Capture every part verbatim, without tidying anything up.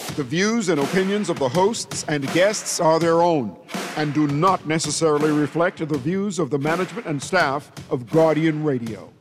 The views and opinions of the hosts and guests are their own and do not necessarily reflect the views of the management and staff of Guardian Radio.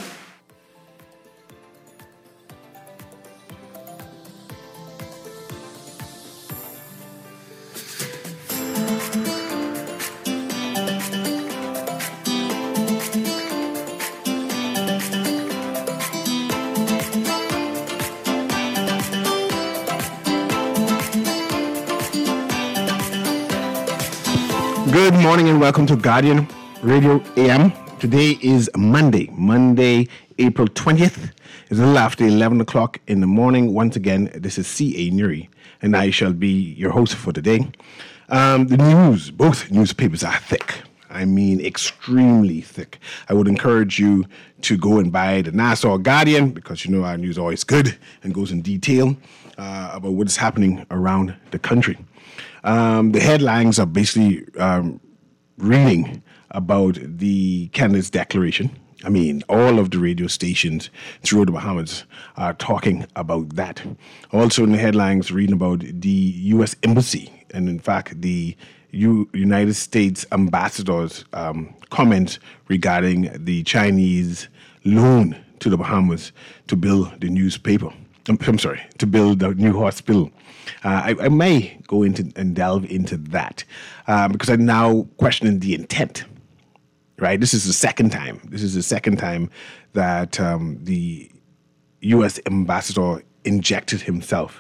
Good morning and welcome to Guardian Radio A M. Today is Monday, Monday, April twentieth. It's a little after eleven o'clock in the morning. Once again, this is C A. Nuri, and I shall be your host for today. Um, the news, both newspapers are thick. I mean, extremely thick. I would encourage you to go and buy the Nassau Guardian because you know our news is always good and goes in detail uh, about what is happening around the country. Um, the headlines are basically um, reading about the candidate's declaration. I mean, all of the radio stations throughout the Bahamas are talking about that. Also in the headlines, reading about the U S Embassy and, in fact, the U- United States ambassador's um, comments regarding the Chinese loan to the Bahamas to build the newspaper. I'm, I'm sorry, to build the new hospital. Uh, I, I may go into and delve into that uh, because I'm now questioning the intent. Right, this is the second time. This is the second time that um, the U S ambassador injected himself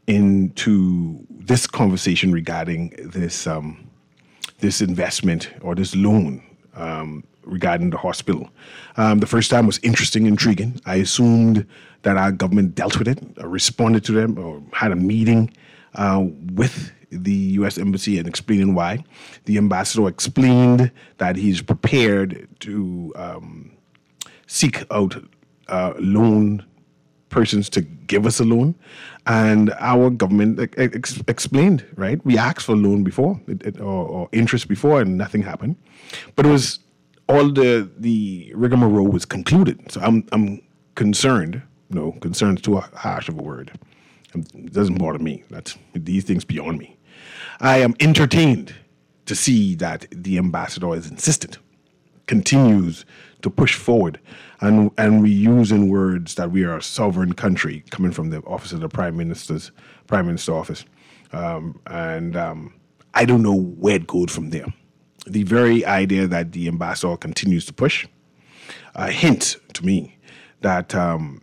into this conversation regarding this um, this investment or this loan um, regarding the hospital. Um, the first time was interesting, intriguing. I assumed that our government dealt with it, or responded to them, or had a meeting uh, with the U S Embassy and explaining why. The ambassador explained that he's prepared to um, seek out uh, loan persons to give us a loan. And our government ex- explained, right? We asked for a loan before, it, it, or, or interest before, and nothing happened. But it was all the the rigmarole was concluded. So I'm I'm concerned. No, concerned is too harsh of a word. It doesn't bother me. That's these things beyond me. I am entertained to see that the ambassador is insistent, continues to push forward, and and we using words that we are a sovereign country coming from the office of the Prime Minister's Prime Minister office, um, and um, I don't know where it goes from there. The very idea that the ambassador continues to push a hint to me that um,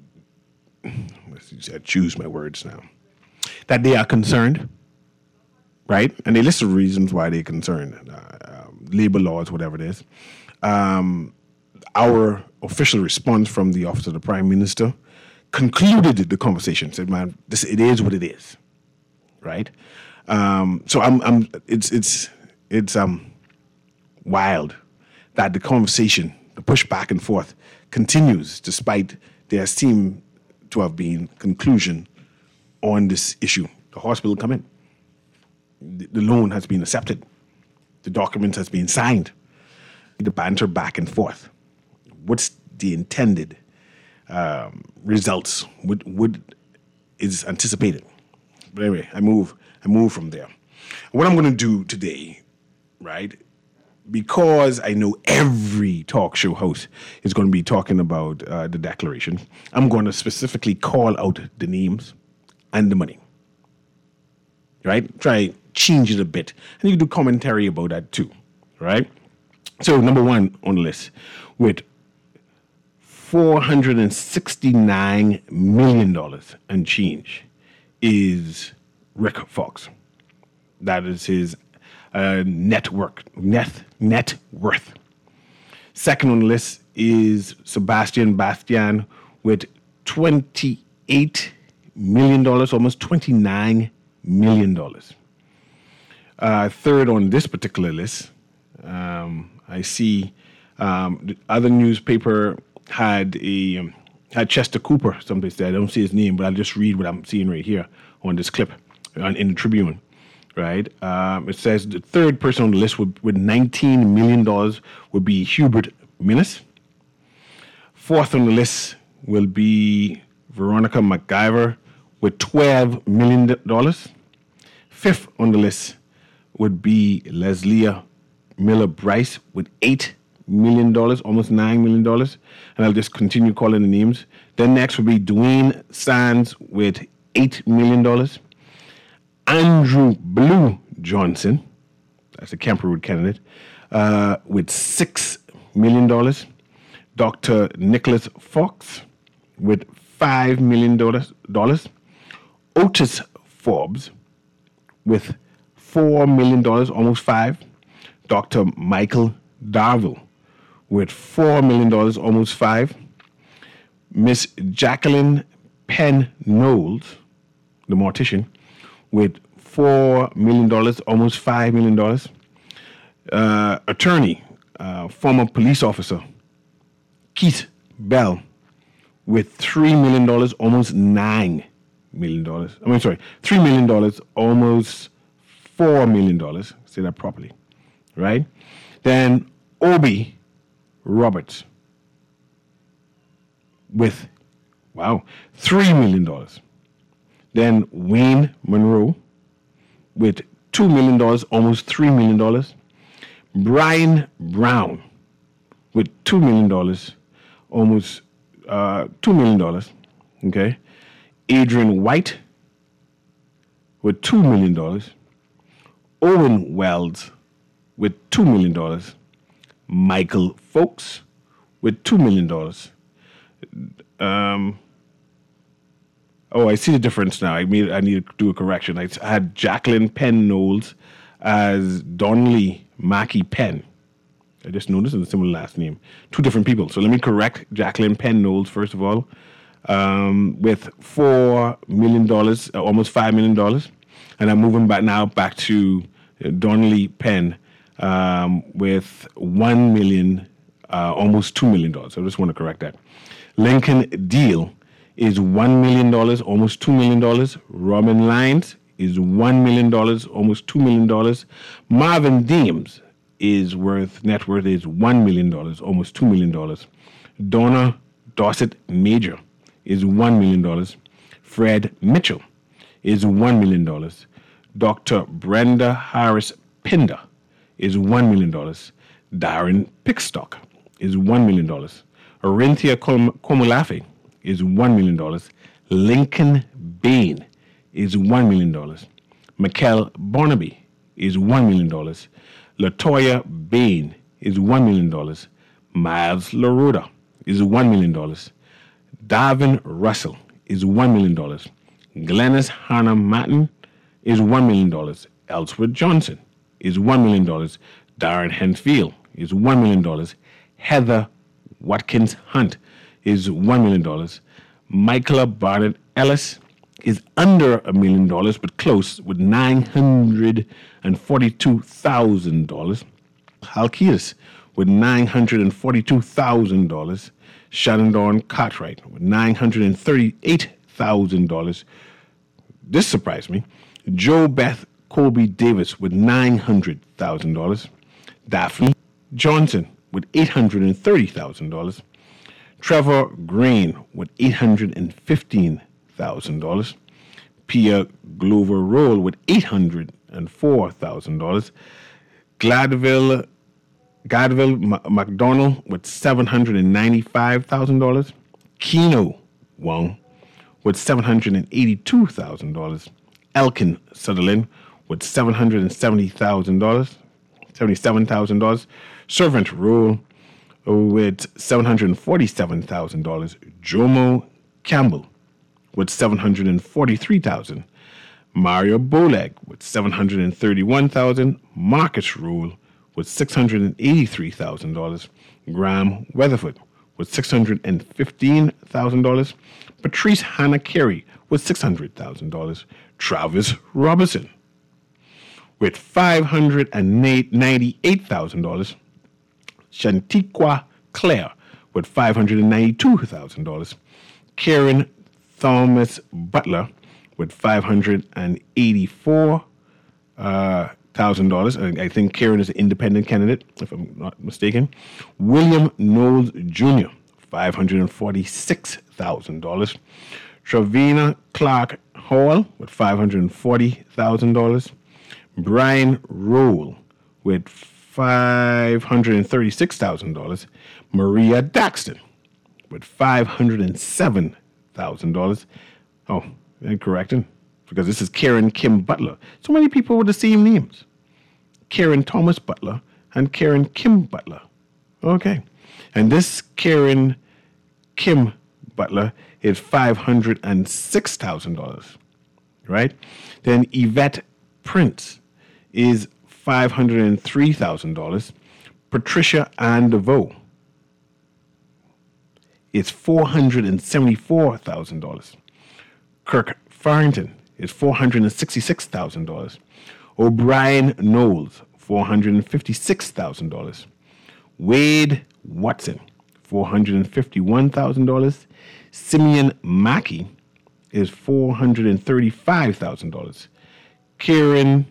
I choose my words now, that they are concerned. Right? And they list the reasons why they're concerned. Uh, um, labor laws, whatever it is. Um, our official response from the Office of the Prime Minister concluded the conversation. Said, man, this, it is what it is. Right? Um, so I'm, I'm, it's, it's, it's um, wild that the conversation, the push back and forth continues despite there seem to have been conclusion on this issue. The hospital come in. The loan has been accepted. The document has been signed. The banter back and forth. What's the intended um, results? What, what is anticipated? But anyway, I move. I move from there. What I'm going to do today, right? Because I know every talk show host is going to be talking about uh, the declaration, I'm going to specifically call out the names and the money. Right? Try change it a bit. And you can do commentary about that too. Right? So number one on the list with four hundred sixty-nine million dollars and change is Rick Fox. That is his uh, net, work, net, net worth. Second on the list is Sebastian Bastian with twenty-eight million dollars, almost twenty-nine million dollars. Uh, third on this particular list, um, I see um, the other newspaper had a um, had Chester Cooper someplace there. I don't see his name, but I'll just read what I'm seeing right here on this clip on, in the Tribune. Right? Um, it says the third person on the list with, with nineteen million dollars would be Hubert Minnis. Fourth on the list will be Veronica McIver with twelve million dollars. Fifth on the list would be Leslie Miller Bryce with eight million dollars, almost nine million dollars. And I'll just continue calling the names. Then next would be Dwayne Sands with eight million dollars. Andrew Blue Johnson, that's a Kemper Road candidate, uh, with six million dollars. Doctor Nicholas Fox with five million dollars. Otis Forbes with four million dollars, almost five. Doctor Michael Darville with four million dollars, almost five. Miss Jacqueline Penn Knowles, the mortician, with four million dollars, almost five million dollars. Uh, attorney, uh, former police officer, Keith Bell, with three million dollars, almost nine million dollars. I mean, sorry, three million dollars, almost four million dollars. Say that properly, right? Then Obi Roberts with, wow, three million dollars. Then Wayne Monroe with two million dollars, almost three million dollars. Brian Brown with two million dollars, almost uh, two million dollars. Okay. Adrian White with two million dollars. Owen Wells with two million dollars. Michael Folks with two million dollars. Um, oh, I see the difference now. I made. I need to do a correction. I had Jacqueline Penn Knowles as Donnelly Mackey Penn. I just noticed it's a similar last name. Two different people. So let me correct Jacqueline Penn Knowles, first of all, um, with four million dollars, uh, almost five million dollars. And I'm moving back now back to Donnelly Penn um, with one million dollars, uh, almost two million dollars. So I just want to correct that. Lincoln Deal is one million dollars, almost two million dollars. Robin Lyons is one million dollars, almost two million dollars. Marvin Deems is worth, net worth is one million dollars, almost two million dollars. Donna Dorset Major is one million dollars. Fred Mitchell is one million dollars. Doctor Brenda Harris Pinder is one million dollars. Darren Pickstock is one million dollars. Orinthia Komolafe is one million dollars. Lincoln Bain is one million dollars. Mikkel Barnaby is one million dollars. Latoya Bain is one million dollars. Miles LaRoda is one million dollars. Darvin Russell is one million dollars. Glennis Hannah Matten is one million dollars. Ellsworth Johnson is one million dollars. Darren Hensfield is one million dollars. Heather Watkins Hunt is one million dollars. Michaela Barnett Ellis is under a million dollars, but close, with nine hundred forty-two thousand dollars. Halkias with nine hundred forty-two thousand dollars. Shannon Dawn Cartwright with nine hundred thirty-eight thousand dollars. This surprised me. Joe Beth Colby Davis with nine hundred thousand dollars. Daphne Johnson with eight hundred thirty thousand dollars. Trevor Grain with eight hundred fifteen thousand dollars. Pia Glover Roll with eight hundred four thousand dollars. Gladville, Gladville M- McDonald with seven hundred ninety-five thousand dollars. Keno Wong with seven hundred eighty-two thousand dollars. Elkin Sutherland with seven hundred seventy thousand dollars, seventy-seven thousand dollars. Servant Roll with seven hundred forty-seven thousand dollars. Jomo Campbell with seven hundred forty-three thousand dollars. Mario Boleg with seven hundred thirty-one thousand dollars. Marcus Rule with six hundred eighty-three thousand dollars. Graham Weatherford with six hundred fifteen thousand dollars. Patrice Hannah Carey with six hundred thousand dollars. Travis Robertson with five hundred ninety-eight thousand dollars. Shantiqua Claire with five hundred ninety-two thousand dollars. Karen Thomas Butler with five hundred eighty-four thousand dollars. Uh, I think Karen is an independent candidate, if I'm not mistaken. William Knowles Junior, five hundred forty-six thousand dollars. Travina Clark Hall with five hundred forty thousand dollars. Brian Roll with five hundred thirty-six thousand dollars. Maria Daxton with five hundred seven thousand dollars. Oh, I'm correcting, because this is Karen Kim Butler. So many people with the same names. Karen Thomas Butler and Karen Kim Butler. Okay. And this Karen Kim Butler is five hundred six thousand dollars. Right? Then Yvette Prince is five hundred three thousand dollars. Patricia Ann DeVoe is four hundred seventy-four thousand dollars. Kirk Farrington is four hundred sixty-six thousand dollars. O'Brien Knowles, four hundred fifty-six thousand dollars. Wade Watson, four hundred fifty-one thousand dollars. Simeon Mackey is four hundred thirty-five thousand dollars. Karen,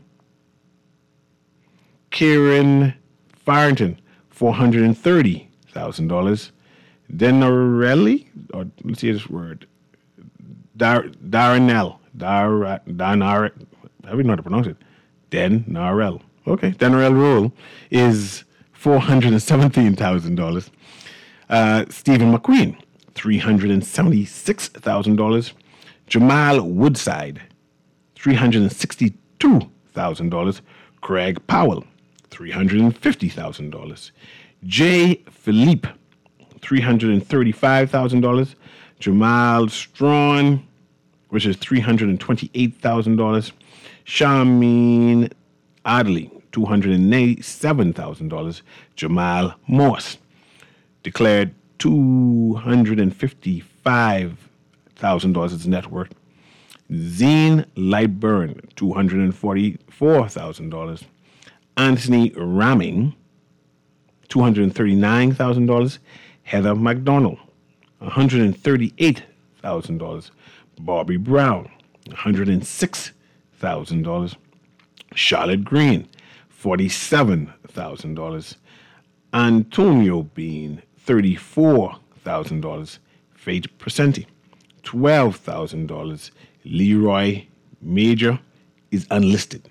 Karen Farrington, four hundred thirty thousand dollars. Denarelli, or let's see this word, Dar, Darnell, Dar, Danar, how do you know how to pronounce it? Denarel. Okay, Denarel Rule is four hundred seventeen thousand dollars. Uh, Stephen McQueen, three hundred seventy-six thousand dollars. Jamal Woodside, three hundred sixty-two thousand dollars. Craig Powell, three hundred fifty thousand dollars. Jay Philippe, three hundred thirty-five thousand dollars. Jamal Strawn, which is three hundred twenty-eight thousand dollars. Shameen Adley, two hundred ninety-seven thousand dollars. Jamal Morse declared two hundred fifty-five thousand dollars as net worth. Zane Lightburn, two hundred forty-four thousand dollars. Anthony Ramming, two hundred thirty-nine thousand dollars. Heather McDonald, one hundred thirty-eight thousand dollars. Bobby Brown, one hundred six thousand dollars. Charlotte Green, forty-seven thousand dollars. Antonio Bean, thirty-four thousand dollars. Faith Presenti, twelve thousand dollars. Leroy Major is unlisted.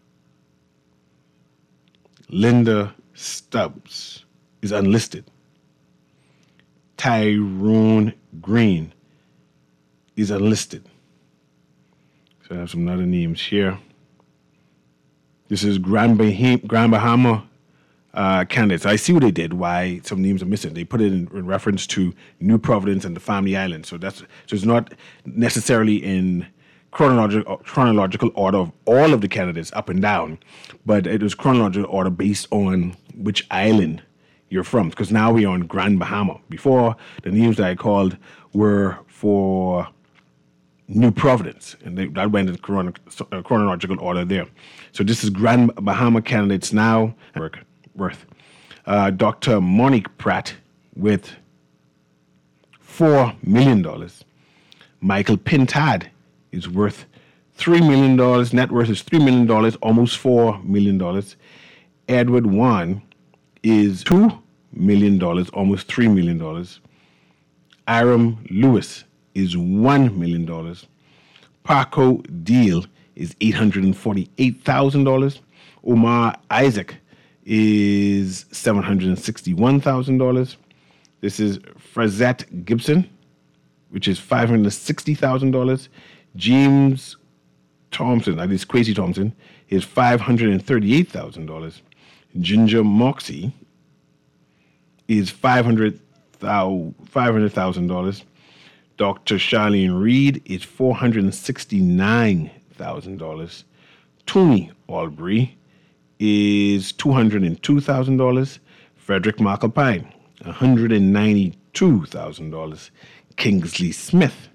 Linda Stubbs is unlisted. Tyrone Green is unlisted. So I have some other names here. This is Grand, Baham- Grand Bahama uh, candidates. I see what they did, why some names are missing. They put it in, in reference to New Providence and the Family Island. So that's so it's not necessarily in chronological chronological order of all of the candidates up and down, but it was chronological order based on which island you're from. Because now we're on Grand Bahama. Before, the names that I called were for New Providence, and they, that went in chrono, uh, chronological order there. So this is Grand Bahama candidates now. Worth uh, Doctor Monique Pratt with four million dollars. Michael Pintad is worth three million dollars. Net worth is three million dollars, almost four million dollars. Edward Wan is two million dollars, almost three million dollars. Aram Lewis is one million dollars. Paco Deal is eight hundred forty-eight thousand dollars. Omar Isaac is seven hundred sixty-one thousand dollars. This is Frazette Gibson, which is five hundred sixty thousand dollars. James Thompson, that is Quasi Thompson, is five hundred thirty-eight thousand dollars. Ginger Moxie is five hundred thousand dollars. Doctor Charlene Reed is four hundred sixty-nine thousand dollars. Tony Albury is two hundred two thousand dollars. Frederick McAlpine, one hundred ninety-two thousand dollars. Kingsley Smith,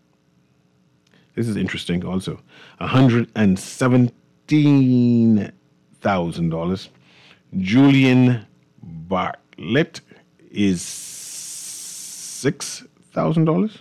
this is interesting also, one hundred seventeen thousand dollars. Julian Bartlett is six thousand dollars.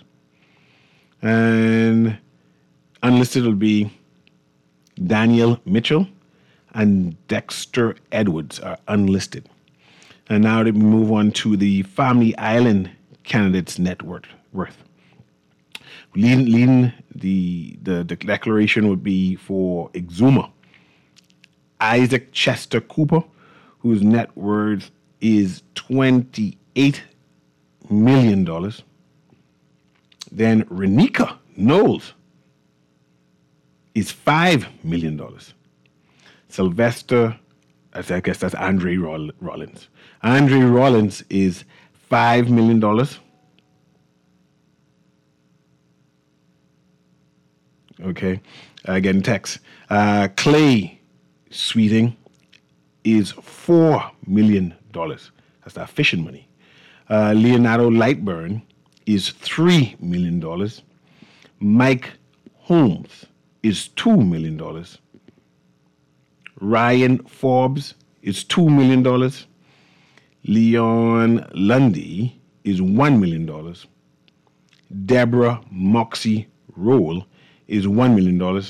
And unlisted will be Daniel Mitchell and Dexter Edwards are unlisted. And now we move on to the Family Island candidates' net worth. Leading, leading the, the the declaration would be for Exuma, Isaac Chester Cooper, whose net worth is twenty-eight million dollars. Then Renika Knowles is five million dollars. Sylvester, I guess that's Andre Rollins. Andre Rollins is five million dollars. Okay, again, text. Uh, Clay Sweeting is four million dollars. That's that fishing money. Uh, Leonardo Lightburn is three million dollars. Mike Holmes is two million dollars. Ryan Forbes is two million dollars. Leon Lundy is one million dollars. Deborah Moxie Roll is one million dollars.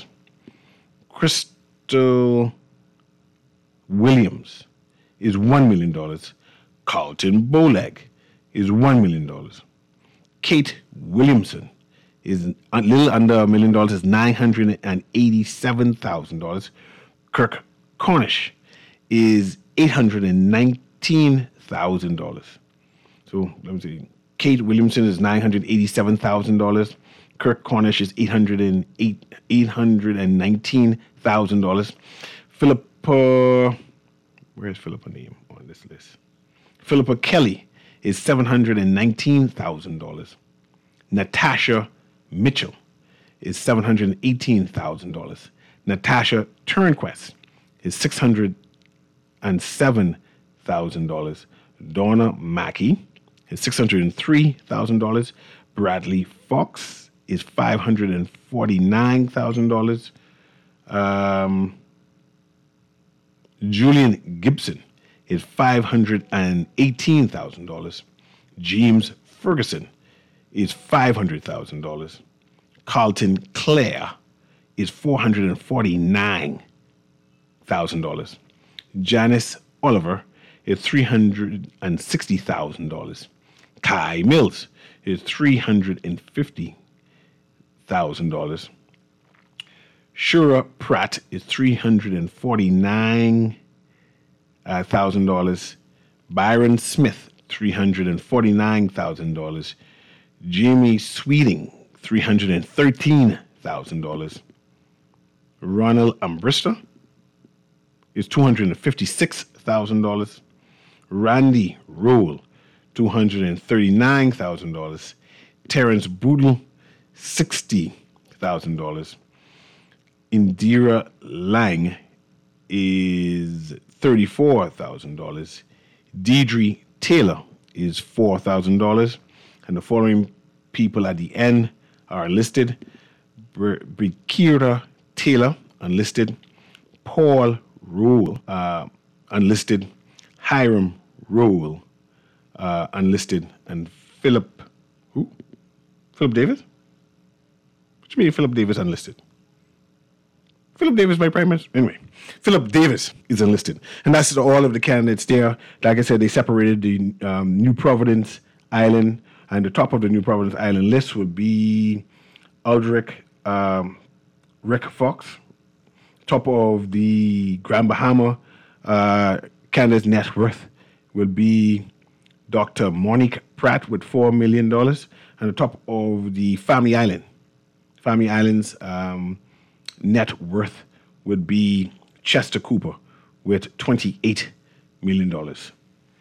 Crystal Williams is one million dollars. Carlton Bowleg is one million dollars. Kate Williamson is a little under a million dollars, is nine hundred eighty-seven thousand dollars. Kirk Cornish is eight hundred nineteen thousand dollars. So let me see. Kate Williamson is nine hundred eighty-seven thousand dollars. Kirk Cornish is eight hundred nineteen thousand dollars. Philippa, where is Philippa name on this list? Philippa Kelly is seven hundred nineteen thousand dollars. Natasha Mitchell is seven hundred eighteen thousand dollars. Natasha Turnquest is six hundred seven thousand dollars. Donna Mackey is six hundred three thousand dollars. Bradley Fox is five hundred forty-nine thousand dollars. Um, Julian Gibson is five hundred eighteen thousand dollars. James Ferguson is five hundred thousand dollars. Carlton Clare is four hundred forty-nine thousand dollars. Janice Oliver is three hundred sixty thousand dollars. Kai Mills is three hundred fifty thousand dollars. Shura Pratt is three hundred forty-nine thousand dollars. Byron Smith, three hundred forty-nine thousand dollars. Jamie Sweeting, three hundred thirteen thousand dollars. Ronald Ambrista is two hundred fifty-six thousand dollars. Randy Roll, two hundred thirty-nine thousand dollars. Terrence Boodle, sixty thousand dollars. Indira Lang is thirty-four thousand dollars. Deidre Taylor is four thousand dollars. And the following people at the end are listed. Bikira Taylor, unlisted. Paul Rule, uh, unlisted. Hiram Rule, uh, unlisted. And Philip, who? Philip Davis? What do you mean Philip Davis unlisted? Philip Davis, my prime minister. Anyway, Philip Davis is enlisted. And that's all of the candidates there. Like I said, they separated the um, New Providence Island, and the top of the New Providence Island list would be Aldrich um, Rick Fox. Top of the Grand Bahama uh, candidate's net worth would be Doctor Monique Pratt with four million dollars. And the top of the Family Island, Family Island's um, net worth would be Chester Cooper with twenty-eight million dollars.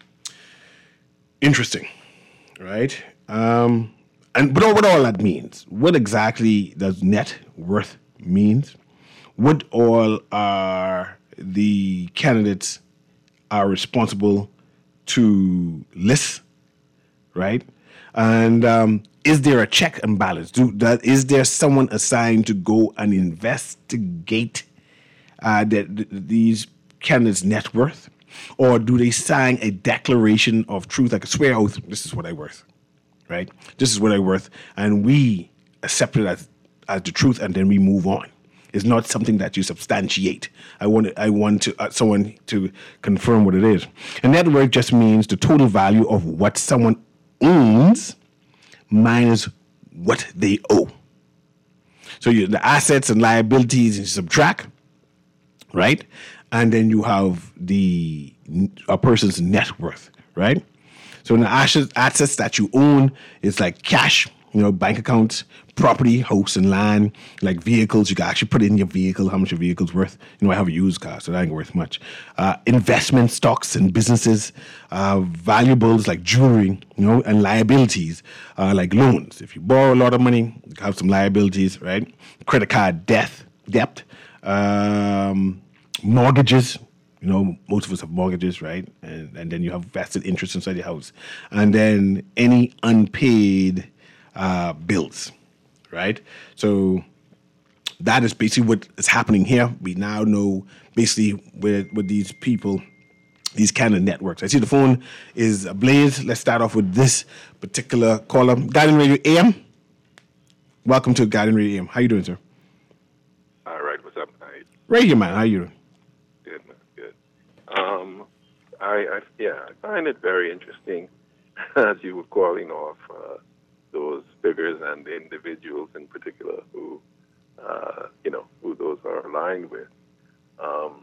Interesting, right? Um, and but what all that means? What exactly does net worth means? What all are the candidates are responsible to list, right? And um, is there a check and balance? Do that? Is there someone assigned to go and investigate uh, that th- these candidates' net worth, or do they sign a declaration of truth, like a swear oath? This is what I worth, right? This is what I worth, and we accept it as as the truth, and then we move on. It's not something that you substantiate. I want I want to uh, someone to confirm what it is. And net worth just means the total value of what someone owns minus what they owe. So you, the assets and liabilities you subtract, right? And then you have the a person's net worth, right? So the assets, assets that you own is like cash, you know, bank accounts, property, house and land, like vehicles. You can actually put in your vehicle, how much your vehicle's worth. You know, I have a used car, so that ain't worth much. Uh, investment stocks and businesses, uh, valuables like jewelry, you know, and liabilities uh, like loans. If you borrow a lot of money, you have some liabilities, right? Credit card debt, debt, um, mortgages. You know, most of us have mortgages, right? And, and then you have vested interest inside your house. And then any unpaid uh, bills, right? So that is basically what is happening here. We now know basically with, with these people, these kind of networks. I see the phone is ablaze. Let's start off with this particular caller. Guardian Radio A M. Welcome to Guardian Radio A M. How you doing, sir? All right. What's up, mate? Radio man, how you doing? Good, man. Good. Um, I, I yeah, I find it very interesting as you were calling off uh, those figures and the individuals in particular who, uh, you know, who those are aligned with. Um,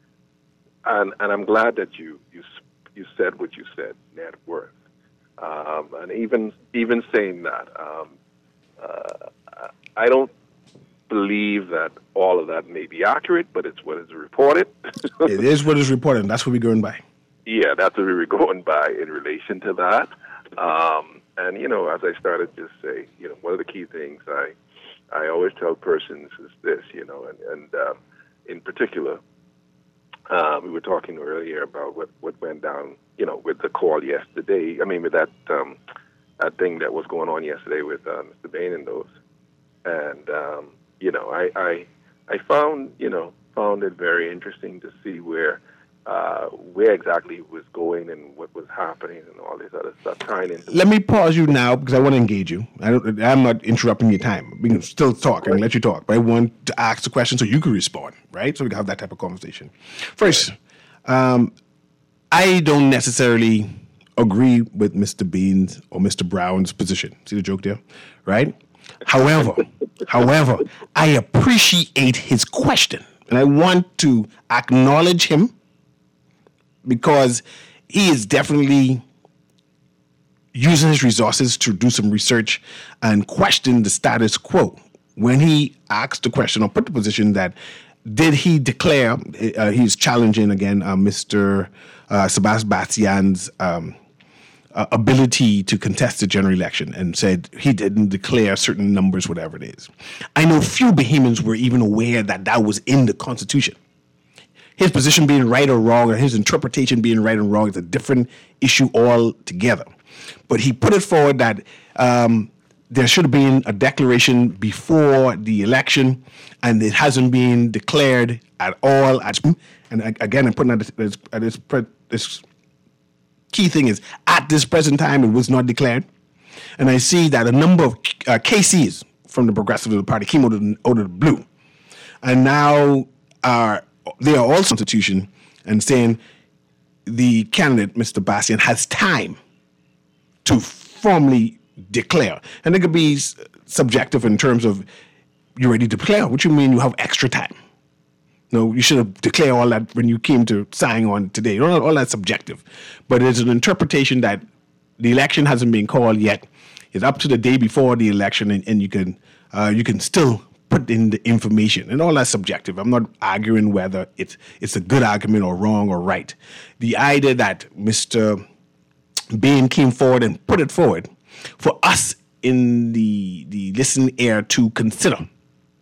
and and I'm glad that you you you said what you said, net worth. Um, and even even saying that, um, uh, I don't believe that all of that may be accurate, but it's what is reported. It is what is reported, and that's what we're going by. Yeah, that's what we were going by in relation to that. Um, and, you know, as I started to say, you know, one of the key things I I always tell persons is this, you know, and, and um, in particular, uh, we were talking earlier about what, what went down, you know, with the call yesterday. I mean, with that um, that thing that was going on yesterday with uh, Mister Bain and those. And, um, you know, I, I I found, you know, found it very interesting to see where uh, where exactly it was going and what was happening and all this other stuff. Trying into Let me pause you now because I want to engage you. I don't, I'm not interrupting your time. We can still talk and let you talk, but I want to ask the question so you can respond, right? So we can have that type of conversation. First, um, I don't necessarily agree with Mister Bean's or Mister Brown's position. See the joke there, right? However, however, I appreciate his question, and I want to acknowledge him because he is definitely using his resources to do some research and question the status quo. When he asked the question or put the position that did he declare, uh, he's challenging again uh, Mister Uh, Sebastian's um, uh, ability to contest the general election and said he didn't declare certain numbers, whatever it is. I know few Bahamians were even aware that that was in the Constitution. His position being right or wrong, or his interpretation being right or wrong, is a different issue altogether. But he put it forward that um, there should have been a declaration before the election, and it hasn't been declared at all. And again, I'm putting at this, at this, this key thing is, at this present time, it was not declared. And I see that a number of uh, K Cs from the Progressive Party came out of, the, out of the blue. And now are they are all Constitution and saying the candidate, Mister Bastian, has time to formally declare. And it could be subjective in terms of you're ready to declare. What you mean you have extra time? No, you should have declared all that when you came to sign on today. All, all that's subjective. But it's an interpretation that the election hasn't been called yet. It's up to the day before the election, and, and you can uh, you can still put in the information. And all that's subjective. I'm not arguing whether it's it's a good argument or wrong or right. The idea that Mister Bain came forward and put it forward for us in the, the listening ear to consider,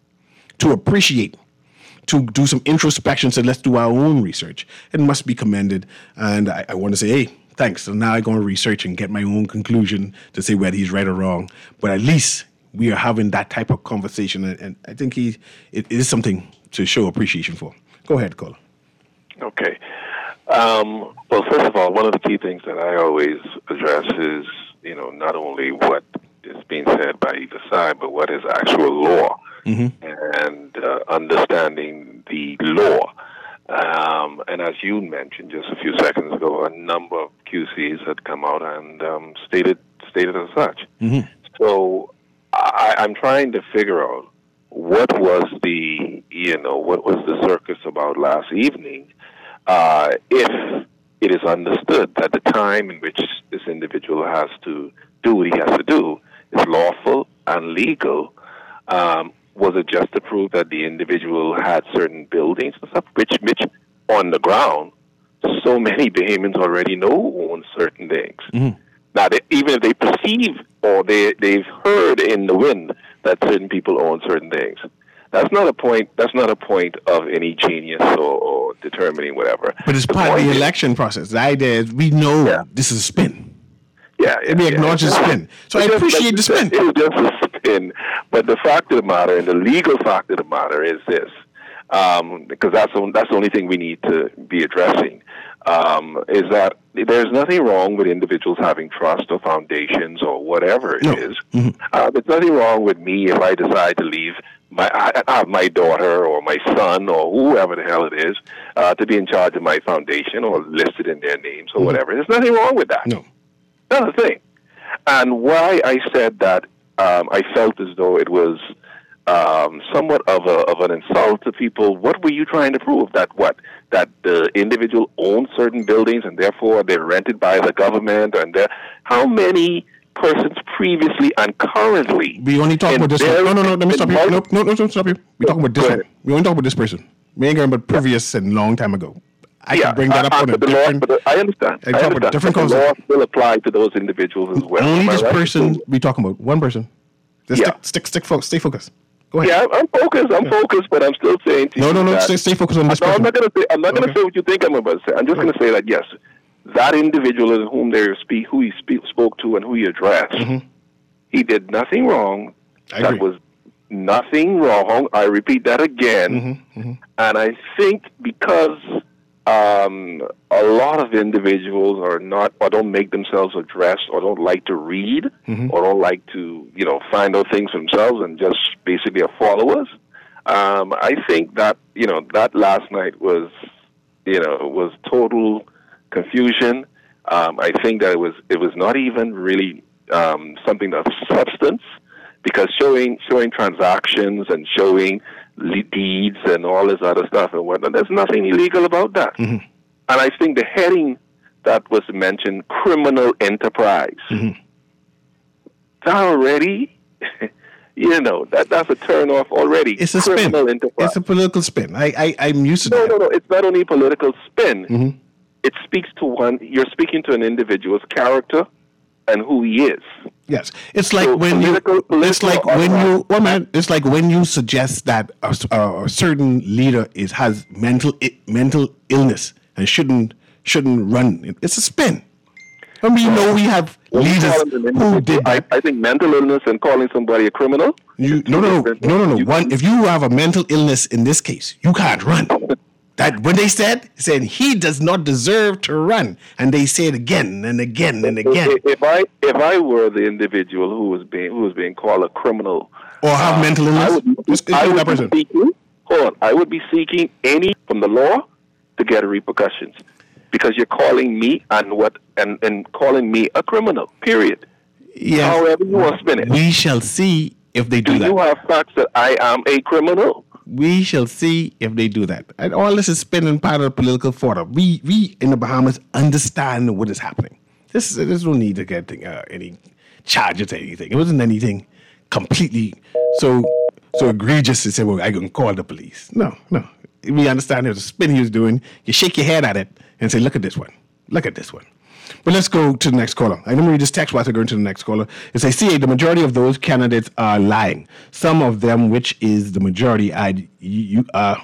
to appreciate, to do some introspection, so let's do our own research. It must be commended. And I, I want to say, hey, thanks. So now I'm going to research and get my own conclusion to say whether he's right or wrong. But at least we are having that type of conversation. And, and I think he it, it is something to show appreciation for. Go ahead, caller. Okay. Um, well, first of all, one of the key things that I always address is, you know, not only what is being said by either side, but what is actual law. Mm-hmm. And uh, understanding the law. Um, and as you mentioned just a few seconds ago, a number of Q Cs had come out and um, stated stated as such. Mm-hmm. So I, I'm trying to figure out what was the, you know, what was the circus about last evening, uh, if it is understood that the time in which this individual has to do what he has to do is lawful and legal. Um, was it just to prove that the individual had certain buildings and stuff, which, which on the ground, so many Bahamians already know who own certain things. Mm-hmm. Now, they, even if they perceive or they, they've heard in the wind that certain people own certain things, that's not a point. That's not a point of any genius or, or determining whatever. But it's the part of the is, election process. The idea is we know yeah. this is a spin. Yeah, yeah. We yeah, acknowledge yeah. the spin. So it's I appreciate the spin. It's just a spin. But the fact of the matter, and the legal fact of the matter, is this. Um, because that's the, that's the only thing we need to be addressing, um, is that there's nothing wrong with individuals having trust or foundations or whatever it no. is. Mm-hmm. Uh, there's nothing wrong with me if I decide to leave my I, I have my daughter or my son or whoever the hell it is uh, to be in charge of my foundation or listed in their names or mm-hmm. whatever. There's nothing wrong with that. No. Not a thing. And why I said that, um, I felt as though it was Um, somewhat of a of an insult to people. What were you trying to prove? That what? That the individual owns certain buildings and therefore they're rented by the government? And how many persons previously and currently? We only talk about this one. No, no, no. Let me stop you. No, no, no, don't stop you. We talk about this one. We only talk about this person. We ain't going about previous and long time ago. I yeah, can bring that up I, on a the different. Law, I understand. I, I understand. Different the concept. law still apply to those individuals as well. Only this right? person we talking about. One person. Just yeah. stick, stick, stick, focus. Stay focused. Go ahead. Yeah, I'm focused. I'm yeah. focused, but I'm still saying to no, you no, no. that, Stay, stay focused on this. No, person. I'm not going to say. I'm not going to okay. say what you think I'm about to say. I'm just going to say that yes, that individual in whom they speak, who he speak, spoke to, and who he addressed, mm-hmm. he did nothing wrong. I that agree. was nothing wrong. I repeat that again, mm-hmm. Mm-hmm. and I think because um, a lot of individuals are not, or don't make themselves address, or don't like to read, mm-hmm. or don't like to, you know, find out things themselves, and just basically are followers. Um, I think that, you know, that last night was, you know, was total confusion. Um, I think that it was it was not even really um, something of substance, because showing showing transactions and showing deeds and all this other stuff and whatnot, there's nothing illegal about that. Mm-hmm. And I think the heading that was mentioned, criminal enterprise, mm-hmm. that already, you know, that that's a turn off already. It's a criminal spin. Enterprise. It's a political spin. I, I, I'm used to no, that. No, no, no. It's not only political spin. Mm-hmm. It speaks to one, you're speaking to an individual's character and who he is. Yes, it's like so when political, you. Political it's like when you. One minute. It's like when you suggest that a, a certain leader is has mental mental illness and shouldn't shouldn't run. It's a spin. I mean, you know, we have leaders who did that. I, I think mental illness and calling somebody a criminal. You no no no no no no. One, if you have a mental illness in this case, you can't run. That when they said said he does not deserve to run, and they say it again and again and again. If I if I were the individual who was being who was being called a criminal or have uh, mental illness, I would, just, I would that person. be seeking. Hold on, I would be seeking any from the law to get repercussions, because you're calling me and what and, and calling me a criminal. Period. Yes. However you want to spin it. We shall see if they do, do that. Do you have facts that I am a criminal? We shall see if they do that. And all this is spinning part of the political fodder. We we in the Bahamas understand what is happening. This there's no need to get uh, any charges or anything. It wasn't anything completely so so egregious to say, well, I can call the police. No, no. We understand there's a spin he was doing. You shake your head at it and say, look at this one. Look at this one. But let's go to the next caller. I remember you just text while I go to the next caller. It says, C A, the majority of those candidates are lying. Some of them, which is the majority, are you, uh,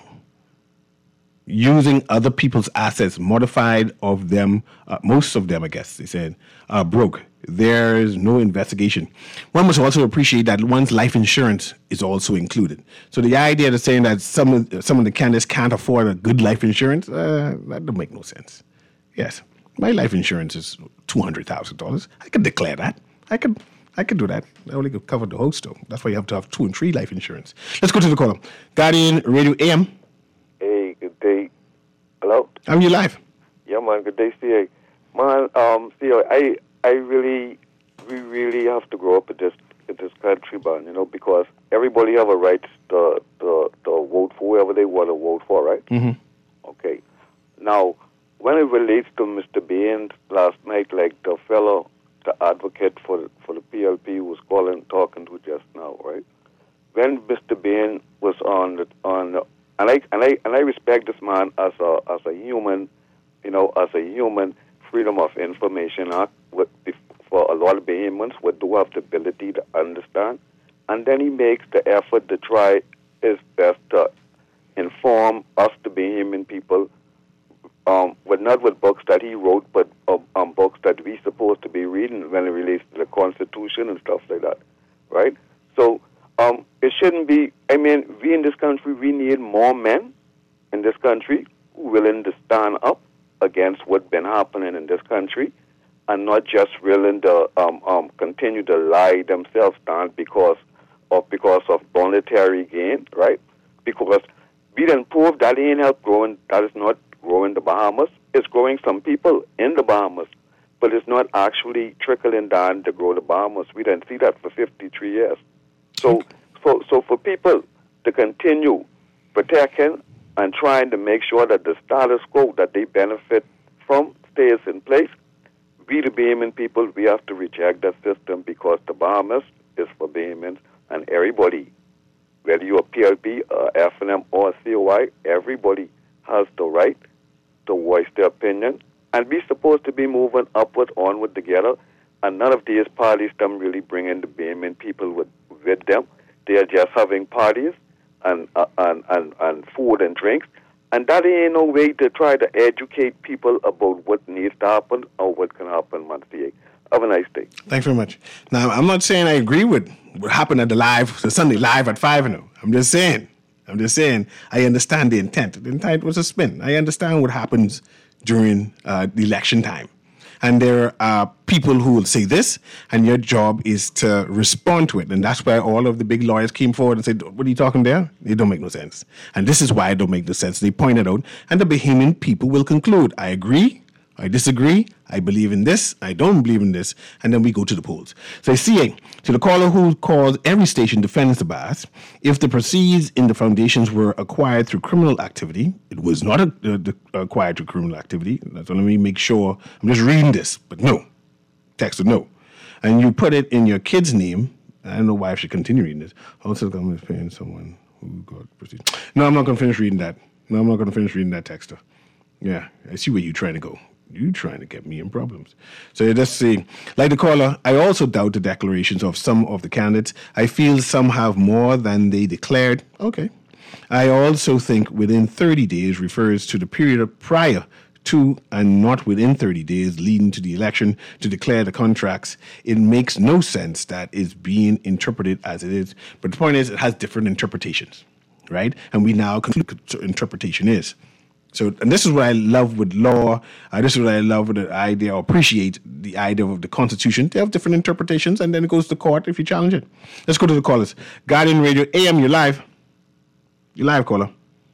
using other people's assets, modified of them, uh, most of them, I guess, they said, are broke. There's no investigation. One must also appreciate that one's life insurance is also included. So the idea of saying that some of, some of the candidates can't afford a good life insurance, uh, that don't make no sense. Yes. My life insurance is two hundred thousand dollars. I could declare that. I could I could do that. I only could cover the host, though. That's why you have to have two and three life insurance. Let's go to the caller. Guardian Radio A M. Hey, good day. Hello? I'm you live. Yeah, man. Good day, C A. Man, um, C A, I, I really, we really have to grow up with this in this country, man, you know, because everybody have a right to, to, to vote for whoever they want to vote for, right? Mm-hmm. Okay. Now, when it relates to Mister Baines last night, like the fellow, the advocate for for the P L P was calling, talking to just now, right? When Mister Baines was on the, on the, and I and I and I respect this man as a as a human, you know, as a human Freedom of Information Act. With, for a lot of Bahamians, we do have the ability to understand, and then he makes the effort to try his best to inform us, the Bahamian people, um, with not with books that he wrote, but um, um, books that we supposed to be reading when it relates to the Constitution and stuff like that, right? So um, it shouldn't be. I mean, we in this country, we need more men in this country willing to stand up against what's been happening in this country, and not just willing to um, um, continue to lie themselves down because of because of monetary gain, right? Because we didn't prove that ain't help growing. That is not growing the Bahamas. It's growing some people in the Bahamas, but it's not actually trickling down to grow the Bahamas. We didn't see that for fifty-three years. So, so, so for people to continue protecting and trying to make sure that the status quo that they benefit from stays in place, we, the Bahamian people, we have to reject that system, because the Bahamas is for Bahamians and everybody. Whether you're a P L P, uh, F N M, or a C O I, everybody has the right to voice their opinion. And we're supposed to be moving upward, onward together. And none of these parties them really bringing the Bahamian people with, with them. They are just having parties and, uh, and, and, and food and drinks. And that ain't no way to try to educate people about what needs to happen or what can happen, Monty. Have a nice day. Thanks very much. Now, I'm not saying I agree with what happened at the live, the Sunday live at five. No. I'm just saying, I'm just saying, I understand the intent. The intent was a spin. I understand what happens during uh, the election time. And there are people who will say this, and your job is to respond to it. And that's why all of the big lawyers came forward and said, what are you talking there? It don't make no sense. And this is why it don't make no sense. They pointed out, and the Bahamian people will conclude, I agree, I disagree, I believe in this, I don't believe in this, and then we go to the polls. So seeing to the caller who calls every station defends the Bass, if the proceeds in the foundations were acquired through criminal activity, it was not a, uh, acquired through criminal activity. So let me make sure, I'm just reading this, but no, text or no. And you put it in your kid's name, I don't know why I should continue reading this. Also, the government is paying someone who got proceeds. No, I'm not going to finish reading that. No, I'm not going to finish reading that texter. Yeah, I see where you're trying to go. You trying to get me in problems. So let's see. Like the caller, I also doubt the declarations of some of the candidates. I feel some have more than they declared. Okay. I also think within thirty days refers to the period prior to and not within thirty days leading to the election to declare the contracts. It makes no sense that it's being interpreted as it is. But the point is, it has different interpretations, right? And we now conclude what interpretation is. So, and this is what I love with law. Uh, this is what I love with the idea, or appreciate the idea of the Constitution. They have different interpretations, and then it goes to court if you challenge it. Let's go to the callers. Guardian Radio A M, you're live. You're live, caller.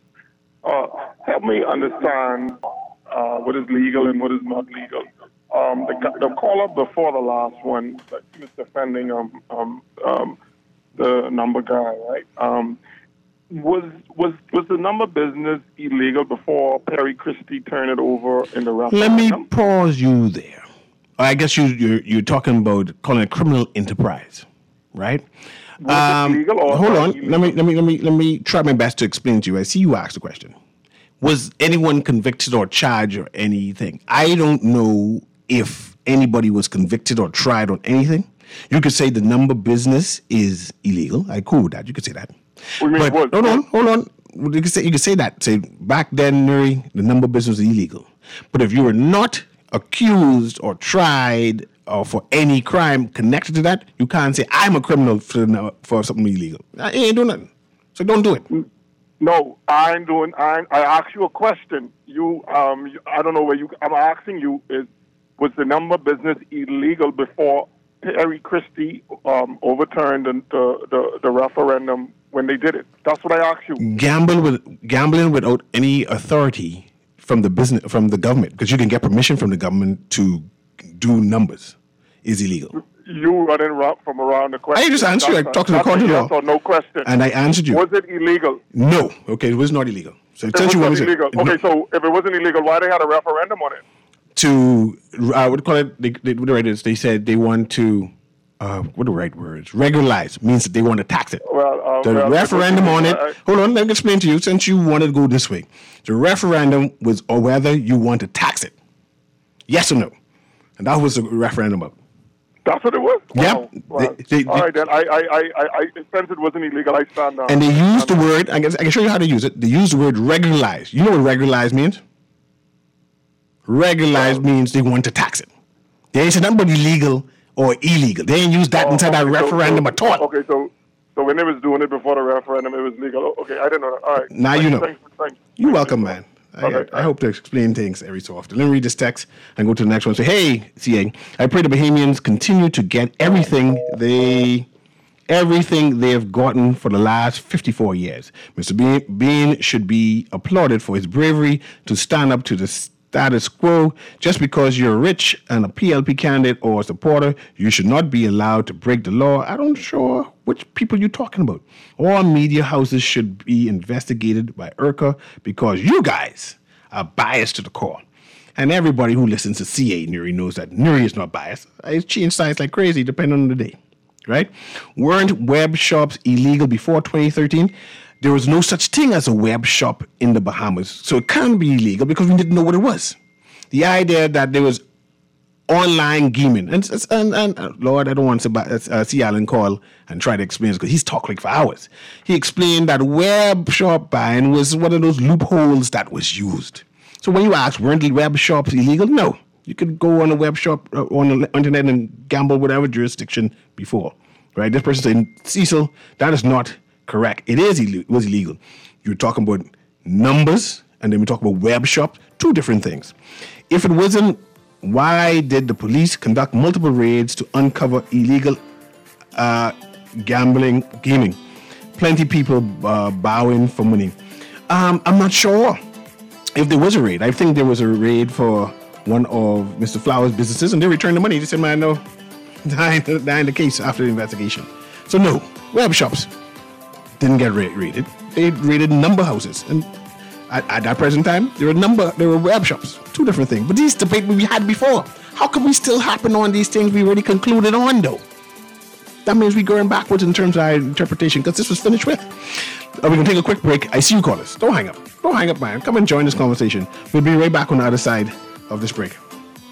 Uh, help me understand uh, what is legal and what is not legal. Um, the, the caller before the last one, he was defending um, um, um, the number guy, right? Um, Was was was the number business illegal before Perry Christie turned it over in the referendum? Let me pause you there. I guess you you're, you're talking about calling it criminal enterprise, right? Was um, it legal or hold on. illegal? Let me let me let me let me try my best to explain to you. I see you asked the question. Was anyone convicted or charged or anything? I don't know if anybody was convicted or tried on anything. You could say the number business is illegal. I cool with that. You could say that. We mean, But what, hold on, hold on. You can say you can say that. Say back then, Nuri, the number business was illegal. But if you were not accused or tried or for any crime connected to that, you can't say I'm a criminal for for something illegal. I ain't doing nothing. So don't do it. No, I ain't doing. I ain't, I asked you a question. You, um, you, I don't know where you. I'm asking you is was the number business illegal before Perry Christie um, overturned the, the the referendum when they did it? That's what I asked you. Gamble with gambling without any authority from the business from the government, because you can get permission from the government to do numbers, is illegal. you running ra- from around the question. I just answered you. I talked to the court of law. So no question. And I answered you. Was it illegal? No. Okay, it was not illegal. So it was you not what illegal. It. Okay, no. so if it wasn't illegal, why they had a referendum on it? To, uh, what do you call it? They, they, what the right is, they said they want to, uh, what are the right words? Regularize means that they want to tax it. Well, uh, the well, referendum on it, I, hold on, let me explain to you, since you wanted to go this way. The referendum was or whether you want to tax it. Yes or no? And that was the referendum of. That's what it was? Yep. Wow. Well, they, they, all right, then. I, I, I, I, I, since it wasn't illegal, I stand down. And they used the word, I, guess, I can show you how to use it. They used the word regularize. You know what regularize means? Regularize well, means they want to tax it. They ain't said nothing but illegal or illegal. They ain't used that oh, inside okay, that referendum so, at all. Okay, so so when they was doing it before the referendum, it was legal. Oh, okay, I didn't know that. All right. Now thanks, you know. Thanks, thanks, You're thanks, welcome, thanks. man. I, Okay, I, I hope to explain things every so often. Let me read this text and go to the next one. Say, hey, C A, I pray the Bahamians continue to get everything they everything they have gotten for the last fifty-four years. Mister Bean, Bean should be applauded for his bravery to stand up to the status quo. Just because you're rich and a P L P candidate or a supporter, you should not be allowed to break the law. I don't sure which people you're talking about. All media houses should be investigated by I R C A because you guys are biased to the core. And everybody who listens to C A Nuri knows that Nuri is not biased. I change sides like crazy depending on the day, right? Weren't web shops illegal before twenty thirteen? There was no such thing as a web shop in the Bahamas. So it can't be illegal because we didn't know what it was. The idea that there was online gaming, and, and, and uh, Lord, I don't want to uh, see Alan call and try to explain this because he's talking like for hours. He explained that web shop buying was one of those loopholes that was used. So when you ask, weren't the web shops illegal? No. You could go on a web shop uh, on the internet and gamble whatever jurisdiction before, right? This person saying, Cecil, that is not correct. It is illegal. It was illegal. You're talking about numbers, and then we talk about web shops, two different things. If it wasn't, why did the police conduct multiple raids to uncover illegal uh, gambling, gaming? Plenty people uh, bowing for money. Um, I'm not sure if there was a raid. I think there was a raid for one of Mister Flowers' businesses, and they returned the money. They said, man, no, that ain't the case after the investigation. So no, web shops didn't get ra- raided. They raided number houses. And at, at that present time, there were number, there were web shops. Two different things. But these debate we had before. How come we still happen on these things we already concluded on, though? That means we're going backwards in terms of our interpretation, because this was finished with. Uh, we're going to take a quick break. I see you callers. Don't hang up. Don't hang up, man. Come and join this conversation. We'll be right back on the other side of this break.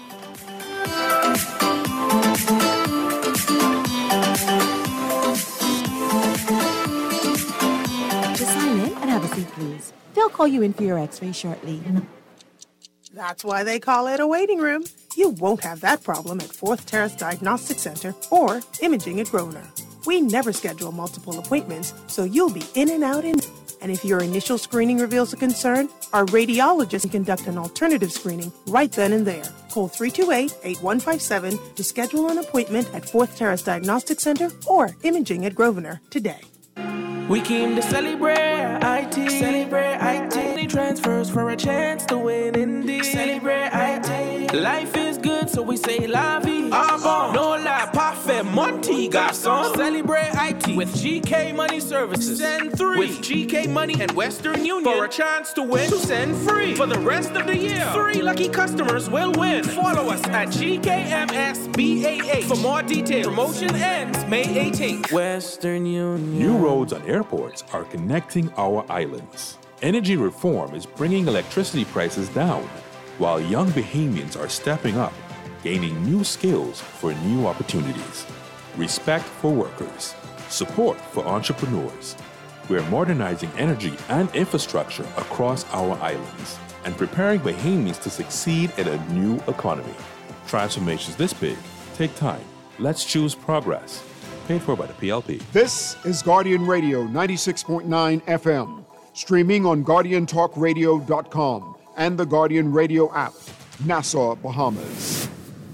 Just sign in and have a seat, please. They'll call you in for your x-ray shortly. That's why they call it a waiting room. You won't have that problem at Fourth Terrace Diagnostic Center or Imaging at Grosvenor. We never schedule multiple appointments, so you'll be in and out in. And if your initial screening reveals a concern, our radiologist can conduct an alternative screening right then and there. Call three two eight, eight one five seven to schedule an appointment at Fourth Terrace Diagnostic Center or Imaging at Grosvenor today. We came to celebrate I T. Celebrate I T. Transfers for a chance to win indeed. Celebrate I T. Life is good, so we say la vie. Ah bon, no la parfait, Monty garçon. Celebrate I T with G K Money Services. Send three with G K Money and Western Union for a chance to win. To send free for the rest of the year. Three lucky customers will win. Follow us at G K M S B A A for more details. Promotion ends May eighteenth. Western Union. New roads on airports are connecting our islands. Energy reform is bringing electricity prices down, while young Bahamians are stepping up, gaining new skills for new opportunities. Respect for workers. Support for entrepreneurs. We're modernizing energy and infrastructure across our islands and preparing Bahamians to succeed in a new economy. Transformations this big take time. Let's choose progress. Paid for by the P L P. This is Guardian Radio ninety-six point nine F M, streaming on guardian talk radio dot com and the Guardian Radio app, Nassau, Bahamas.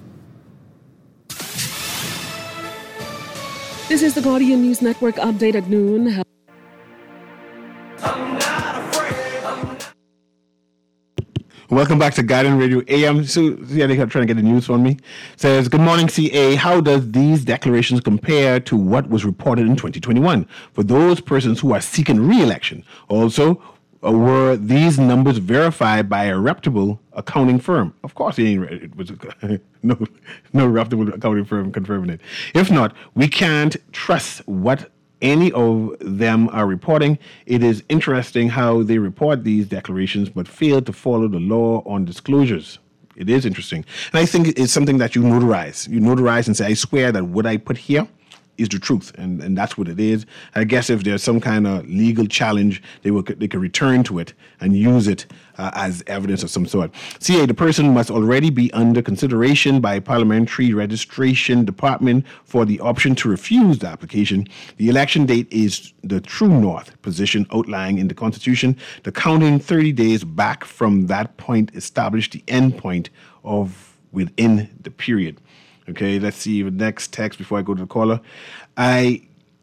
This is the Guardian News Network update at noon. Welcome back to Guardian Radio A M. So, yeah, they're trying to get the news from me. Says, good morning, C A. How does these declarations compare to what was reported in twenty twenty-one for those persons who are seeking re-election? Also, uh, were these numbers verified by a reputable accounting firm? Of course, it, ain't, it was a, no, no reputable accounting firm confirming it. If not, we can't trust what any of them are reporting. It is interesting how they report these declarations but fail to follow the law on disclosures. It is interesting. And I think it's something that you notarize. You notarize and say, I swear that what I put here is the truth, and, and that's what it is. I guess if there's some kind of legal challenge, they will they can return to it and use it uh, as evidence of some sort. C A, the person must already be under consideration by Parliamentary Registration Department for the option to refuse the application. The election date is the true north position outlined in the Constitution. The counting thirty days back from that point established the end point of within the period. Okay, let's see the next text before I go to the caller. I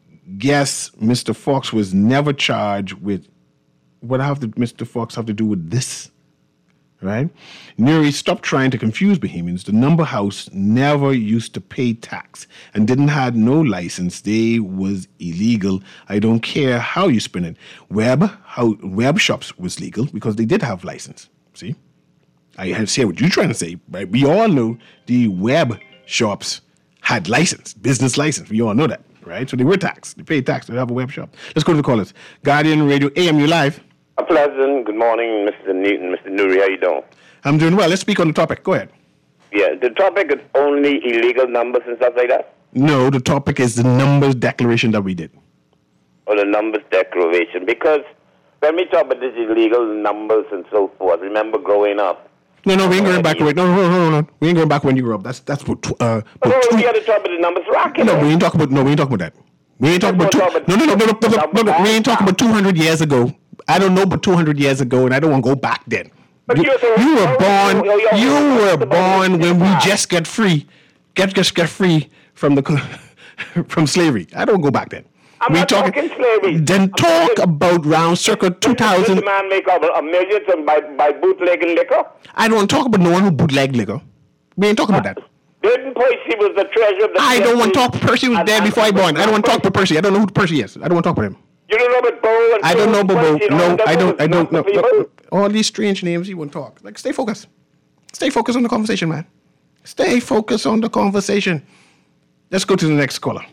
guess Mister Fox was never charged with, what have the Mister Fox have to do with this? Right? Neri, stop trying to confuse Bahamians. The number house never used to pay tax and didn't have no license. They was illegal. I don't care how you spin it. Web, how web shops was legal because they did have license. See? I have to say what you're trying to say, right? We all know the web shops had license, business license. We all know that, right? So they were taxed. They paid tax to have a web shop. Let's go to the callers. Guardian Radio A M, you live. A pleasant good morning, Mister Newton, Mister Nuri. How you doing? I'm doing well. Let's speak on the topic. Go ahead. Yeah, the topic is only illegal numbers and stuff like that? No, the topic is the numbers declaration that we did. Or the numbers declaration. Because when we talk about these illegal numbers and so forth, remember growing up, No, no, we ain't going back. Wait, no, no, no, no, we ain't going back when you grew up. That's that's what. Uh, but no, two, we got to talk about the numbers rocking. No, we ain't talking about. No, we ain't talking about that. We ain't talking about. Two, about no, no, no, no, no, no, no, no, we ain't talking about two hundred years ago. I don't know, but two hundred years ago, and I don't want to go back then. But you, you were born. Oh, oh, you oh, were born when we just got free, get just got free from the from slavery. I don't go back then. I'm we not talking, talking slavery. Then I'm talk talking, about round circa two thousand. Did the man make over a million by, by bootlegging liquor? I don't talk about no one who bootleg liquor. We ain't talking uh, about that. Didn't Percy was the treasure of the I don't want to talk. Percy was there before I born. I don't want to talk about Percy. I don't know who Percy is. I don't want to talk about him. You don't know about Bo and I don't know about Bo. No, I don't. I don't know. No. All these strange names you won't talk. Like, stay focused. Stay focused on the conversation, man. Stay focused on the conversation. Let's go to the next caller.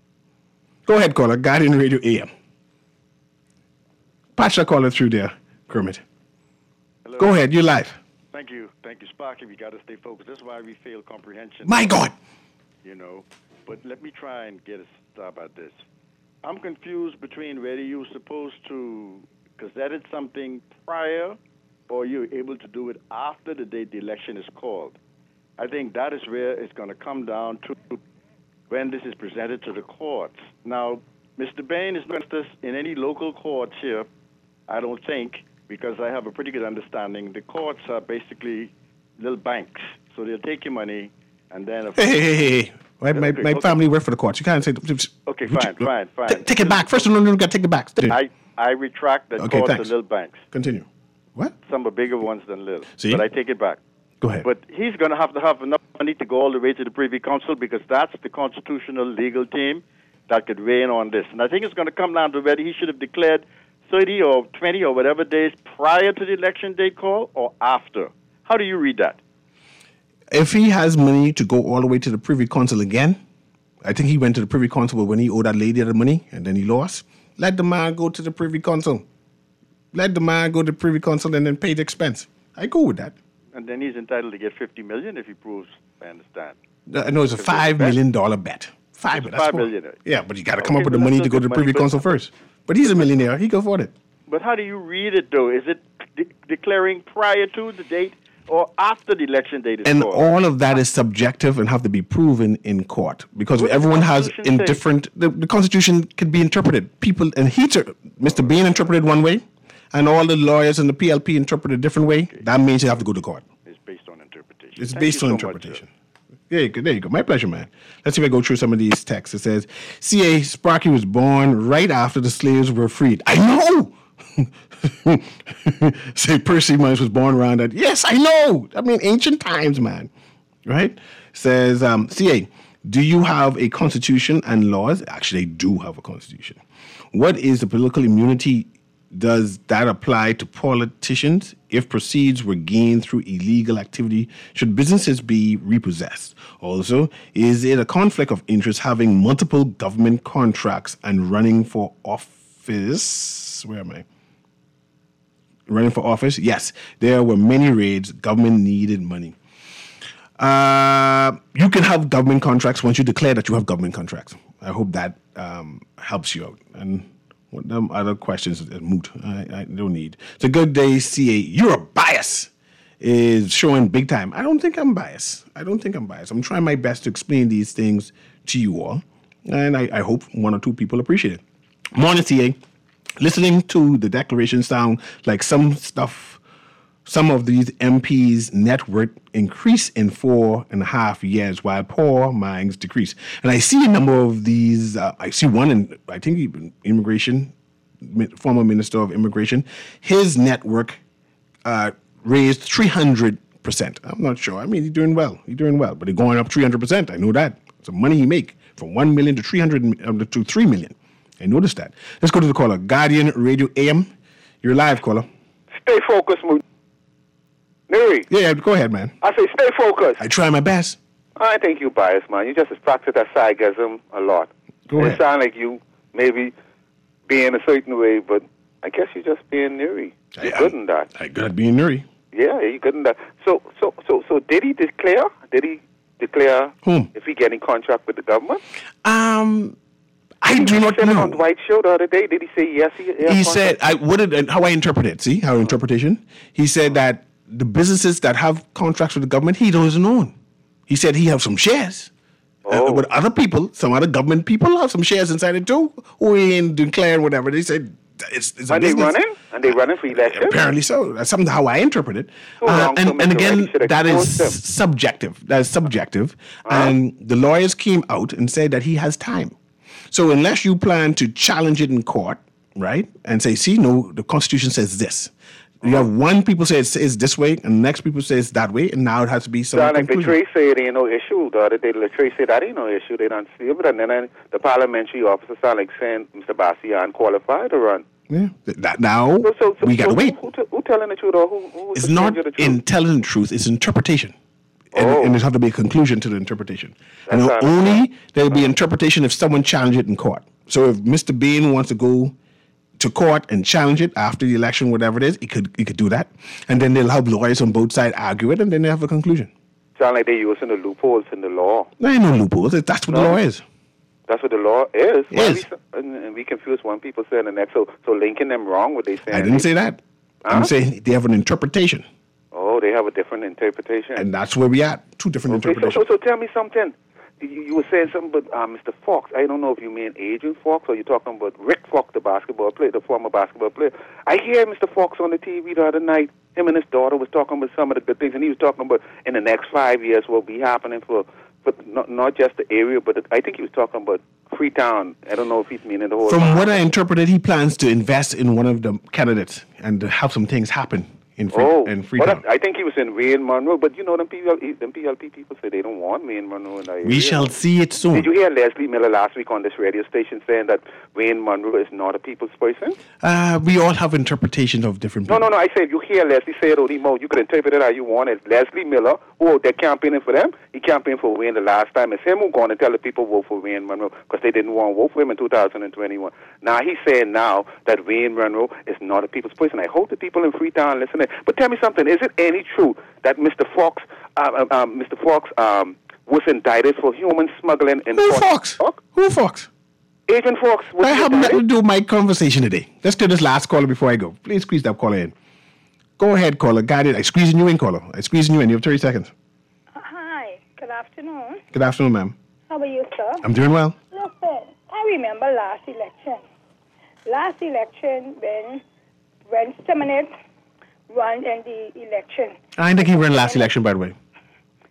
Go ahead, caller. Guardian Radio A M. Patch that caller through there, Kermit. Hello. Go ahead. You're live. Thank you. Thank you, Sparky. We got to stay focused. That's why we fail comprehension. My God. You know, but let me try and get a start at this. I'm confused between whether you're supposed to gazette something prior or you're able to do it after the date the election is called. I think that is where it's going to come down to when this is presented to the courts. Now, Mister Bain is not this in any local courts here, I don't think, because I have a pretty good understanding. The courts are basically little banks, so they'll take your money and then... Hey, hey, hey, hey. My, my, my okay. family work for the courts. You can't say... Okay, fine, you, fine, fine. T- take it back. First, no, no, no, you got to take it back. I, I retract that okay, courts thanks. are little banks. Continue. What? Some are bigger ones than little. See? But I take it back. Go ahead. But he's going to have to have enough money to go all the way to the Privy Council because that's the constitutional legal team that could weigh in on this. And I think it's going to come down to whether he should have declared thirty or twenty or whatever days prior to the election date call or after. How do you read that? If he has money to go all the way to the Privy Council again, I think he went to the Privy Council when he owed that lady the money and then he lost. Let the man go to the Privy Council. Let the man go to the Privy Council and then pay the expense. I go with that. And then he's entitled to get fifty million dollars if he proves, I understand. I know it's a five million dollars bet. Five, it's that's five million dollars. Yeah, but you got to come okay, up with the money to go to the Privy Council first. But he's a millionaire. He can afford it. But how do you read it, though? Is it de- declaring prior to the date or after the election date is And called? all of that is subjective and have to be proven in court because what everyone has in different... The, the Constitution can be interpreted. People... And he... Mister Bain interpreted one way, and all the lawyers in the P L P interpret a different way. Okay. That means you have to go to court. It's based on interpretation. It's Thank based on so interpretation. Much, there you go. There you go. My pleasure, man. Let's see if I go through some of these texts. It says, C A Sparky was born right after the slaves were freed. I know! Say Percy Miles was born around that. Yes, I know. I mean, ancient times, man. Right? Says, um, C A, do you have a constitution and laws? Actually, they do have a constitution. What is the political immunity? Does that apply to politicians? If proceeds were gained through illegal activity, should businesses be repossessed? Also, is it a conflict of interest having multiple government contracts and running for office? Where am I? Running for office? Yes, there were many raids. Government needed money. Uh, you can have government contracts once you declare that you have government contracts. I hope that um, helps you out. And what them other questions are moot. I, I don't need. It's a good day, C A. You're a bias is showing big time. I don't think I'm biased. I don't think I'm biased. I'm trying my best to explain these things to you all. And I, I hope one or two people appreciate it. Morning, C A. Listening to the declaration sound like some stuff, some of these M Ps' net worth increase in four and a half years while poor minds decrease. And I see a number of these. Uh, I see one in, I think, even immigration, former Minister of Immigration. His net worth uh, raised three hundred percent. I'm not sure. I mean, he's doing well. He's doing well. But they're going up three hundred percent. I know that. It's the money he make from one million to three hundred uh, to three million. I noticed that. Let's go to the caller. Guardian Radio A M. You're live, caller. Stay focused, Moot. Neri. Yeah, yeah, go ahead, man. I say stay focused. I try my best. I think you biased, man. You just practice that sarcasm a lot. Go it ahead. sound like you maybe being a certain way, but I guess you're just being Neri. You're I, good in that. I got being Neri. Yeah, you're good in that. So, so, so, so, did he declare? Did he declare Whom? if he getting contract with the government? Um... I did do not said know. It on Dwight show the other day, did he say yes? He, he, he said, "I what did how I interpret it? See how interpretation." He said that the businesses that have contracts with the government, he doesn't own. He said he have some shares. Oh. Uh, with other people, some other government people have some shares inside it too, who ain't declaring whatever. They said it's, it's a Are business. they running? Are they running for election? Apparently so. That's something how I interpret it. So Uh, long, so and, and Mister again, Wright should that is expose them. subjective. That is subjective. Uh-huh. And the lawyers came out and said that he has time. So unless you plan to challenge it in court, right, and say, see, no, the Constitution says this. You have one people say it's, it's this way, and the next people say it's that way, and now it has to be some Sound like the conclusion. Trey said it ain't no issue. The other day, the Trey said that ain't no issue. They don't see it. And then the parliamentary officer sound like saying Mister Bastian qualified to run. Yeah, that now So, so, so, we got to so wait. Who, who, who telling the truth or who, who is It's the not stranger the truth? intelligent truth, it's interpretation. And, Oh. and there's have to be a conclusion to the interpretation. And That's only there will be interpretation if someone challenges it in court. So if Mister Bain wants to go to court and challenge it after the election, whatever it is, he could he could do that. And then they'll have lawyers on both sides argue it, and then they have a conclusion. Sound like they're using the loopholes in the law. There ain't no loopholes. That's what No. the law is. That's what the law is. Why Yes. we, and, and we confuse one people saying the next. So, so linking them wrong, what they saying? I didn't say that. I'm Huh? saying they have an interpretation. Oh, they have a different interpretation. And that's where we at. Two different Okay, so, interpretations. so, so tell me something. You, you were saying something about uh, Mister Fox. I don't know if you mean Agent Fox or you're talking about Rick Fox, the basketball player, the former basketball player. I hear Mister Fox on the T V the other night. Him and his daughter was talking about some of the good things, and he was talking about in the next five years what will be happening for, for not, not just the area, but I think he was talking about Freetown. I don't know if he's meaning the whole From town. what I interpreted, he plans to invest in one of the candidates and to have some things happen in, Free, Oh, in well, Freetown. I think he was in Wayne Monroe, but you know, them P L, them P L P people say they don't want Wayne Monroe in that area. We shall see it soon. Did you hear Leslie Miller last week on this radio station saying that Wayne Monroe is not a people's person? Uh, we all have interpretations of different No, people. no, no. I said you hear Leslie say it, Odimo. You could interpret it how you want. It's Leslie Miller, who they're campaigning for them. He campaigned for Wayne the last time. It's him who's going to tell the people vote for Wayne Monroe because they didn't want to vote for him in two thousand twenty-one. Now he's saying now that Wayne Monroe is not a people's person. I hope the people in Freetown listen. In. But tell me something. Is it any truth that Mister Fox, uh, uh, um, Mister Fox, um, was indicted for human smuggling in Who Fort- Fox? Who Fox? Agent Fox. Was I he have nothing to indicted? do with my conversation today. Let's do this last caller before I go. Please squeeze that caller in. Go ahead, caller. Got it. I squeezing you in, caller. I squeezing you in. You have thirty seconds. Hi, good afternoon. Good afternoon, ma'am. How are you, sir? I'm doing well. Listen, I remember last election. Last election when when Simonet won in the election. I think he ran last election, by the way.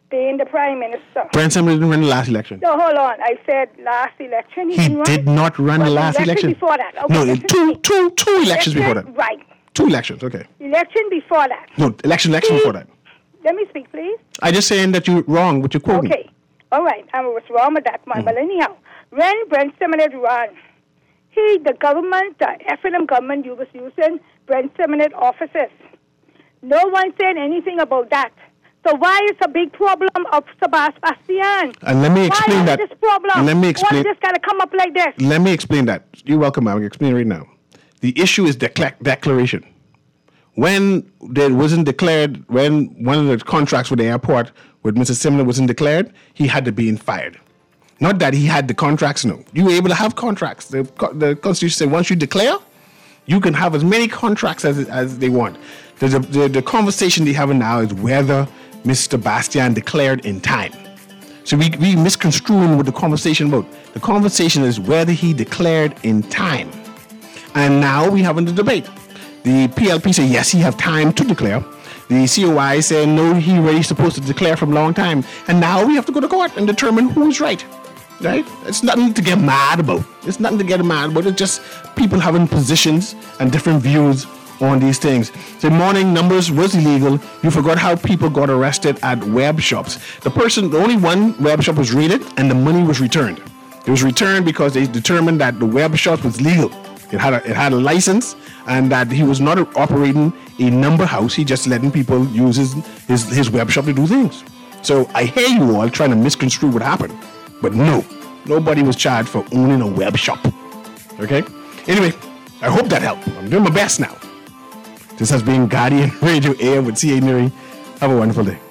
being the Prime Minister. Brent Sumner didn't run the last election. No, hold on. I said last election he, He didn't run. did not run Well, the last election. before that. Okay, No, listen two, to me. two, two elections before that. Right. Two elections, okay. Election before that. No, election, election See, before that. Let me speak, please. I just saying that you're wrong, but you're quoting. Okay. All right. I was wrong with that one. Mm. But anyhow, when Brent Sumner ran, he, the government, the F N M government, you was using Brent Sumner offices. No one said anything about that. So why is a big problem of Sebastian? And let me explain why that. Is this problem? And let me explain. Why this got to come up like this? Let me explain that. You're welcome, I'm going to explain it right now. The issue is decla- declaration. When there wasn't declared, when one of the contracts with the airport with Mister Sumner wasn't declared, he had to be fired. Not that he had the contracts, no. You were able to have contracts. The, the Constitution said once you declare, you can have as many contracts as as they want. There's a, the, the conversation they're having now is whether Mister Bastian declared in time. So we, we misconstruing what the conversation about. The conversation is whether he declared in time. And now we having the debate. The P L P say, yes, he have time to declare. The C O I say, no, he already supposed to declare from a long time. And now we have to go to court and determine who's right. Right? It's nothing to get mad about. It's nothing to get mad about. It's just people having positions and different views on these things. The morning numbers was illegal. You forgot how people got arrested at web shops. The person, the only one web shop was raided and the money was returned. It was returned because they determined that the web shop was legal. It had a, it had a license and that he was not operating a number house. He just letting people use his, his, his web shop to do things. So I hear you all trying to misconstrue what happened. But no, nobody was charged for owning a web shop. Okay? Anyway, I hope that helped. I'm doing my best now. This has been Guardian Radio A M with C A Nuri. Have a wonderful day.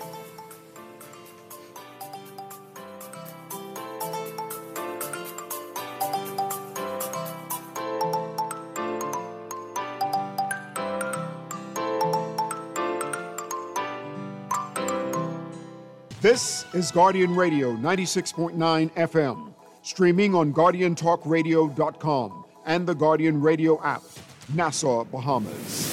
This is Guardian Radio ninety-six point nine F M, streaming on guardian talk radio dot com and the Guardian Radio app, Nassau, Bahamas.